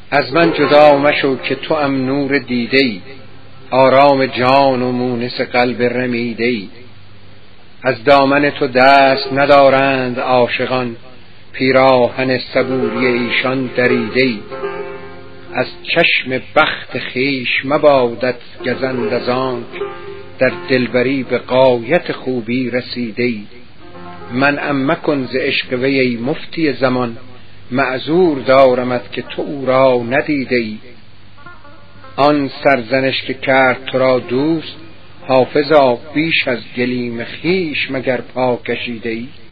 از من جدا مشو که تو ام نور دیده‌ای، آرام جان و مونس قلب رمیده‌ای. از دامن تو دست ندارند عاشقان، پیراهن صبوری ایشان دریده‌ای. از چشم بخت خویش مبادت گزند از آنک، در دلبری به غایت خوبی رسیده‌ای. منعم مکن ز عشق وی ای مفتی زمان، معذور دارمت که تو او را ندیده‌ای. آن سرزنش که کرد تو را دوست، حافظا بیش از گلیم خویش مگر پا کشیده‌ای.